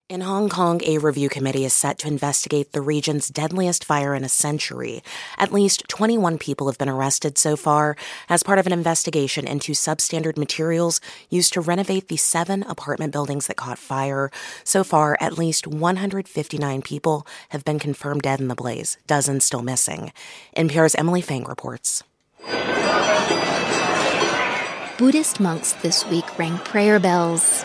In Hong Kong, a review committee is set to investigate the region's deadliest fire in a century. At least 21 people have been arrested so far as part of an investigation into substandard materials used to renovate the 7 apartment buildings that caught fire. So far, at least 159 people have been confirmed dead in the blaze, dozens still missing. NPR's Emily Fang reports. Buddhist monks this week rang prayer bells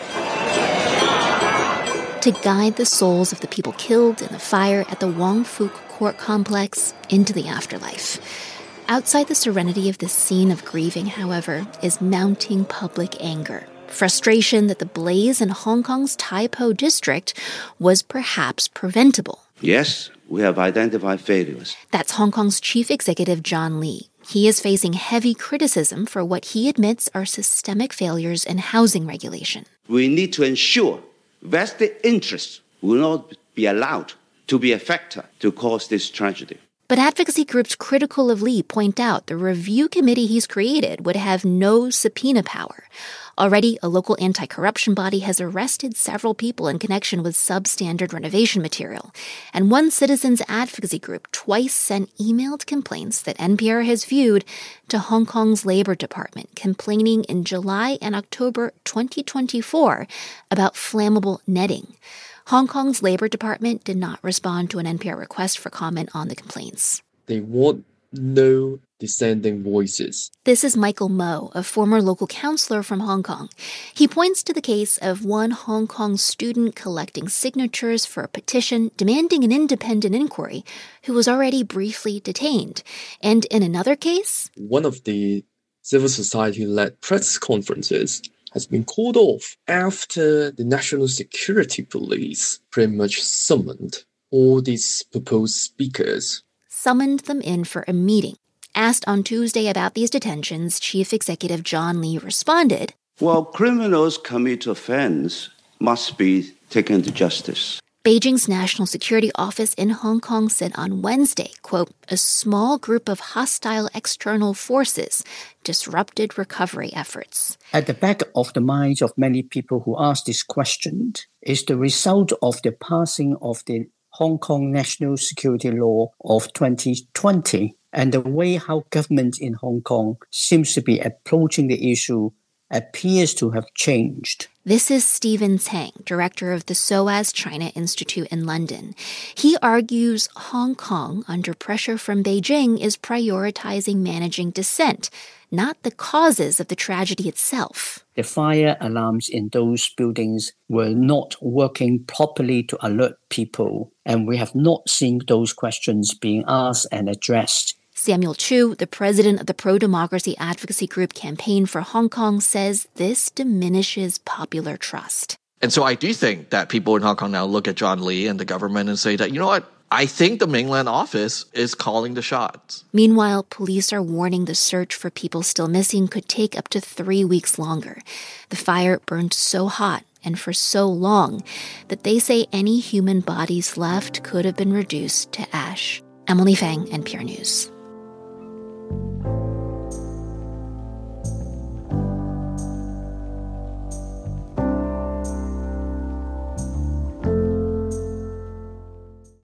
to guide the souls of the people killed in the fire at the Wong Fuk Court Complex into the afterlife. Outside the serenity of this scene of grieving, however, is mounting public anger. Frustration that the blaze in Hong Kong's Tai Po district was perhaps preventable. Yes, we have identified failures. That's Hong Kong's chief executive, John Lee. He is facing heavy criticism for what he admits are systemic failures in housing regulation. We need to ensure vested interests will not be allowed to be a factor to cause this tragedy. But advocacy groups critical of Lee point out the review committee he's created would have no subpoena power. Already, a local anti-corruption body has arrested several people in connection with substandard renovation material. And one citizens advocacy group twice sent emailed complaints that NPR has viewed to Hong Kong's Labor Department, complaining in July and October 2024 about flammable netting. Hong Kong's Labor Department did not respond to an NPR request for comment on the complaints. They want no dissenting voices. This is Michael Mo, a former local councillor from Hong Kong. He points to the case of one Hong Kong student collecting signatures for a petition demanding an independent inquiry who was already briefly detained. And in another case, one of the civil society-led press conferences has been called off after the National Security Police pretty much summoned all these proposed speakers. Summoned them in for a meeting. Asked on Tuesday about these detentions, Chief Executive John Lee responded, "Well, criminals commit offense must be taken to justice." Beijing's National Security Office in Hong Kong said on Wednesday, quote, a small group of hostile external forces disrupted recovery efforts. At the back of the minds of many people who ask this question is the result of the passing of the Hong Kong National Security Law of 2020 and the way how government in Hong Kong seems to be approaching the issue appears to have changed. This is Stephen Tang, director of the SOAS China Institute in London. He argues Hong Kong, under pressure from Beijing, is prioritizing managing dissent, not the causes of the tragedy itself. The fire alarms in those buildings were not working properly to alert people, and we have not seen those questions being asked and addressed. Samuel Chu, the president of the pro-democracy advocacy group Campaign for Hong Kong, says this diminishes popular trust. And so I do think that people in Hong Kong now look at John Lee and the government and say that, you know what, I think the mainland office is calling the shots. Meanwhile, police are warning the search for people still missing could take up to 3 weeks longer. The fire burned so hot and for so long that they say any human bodies left could have been reduced to ash. Emily Fang, NPR News.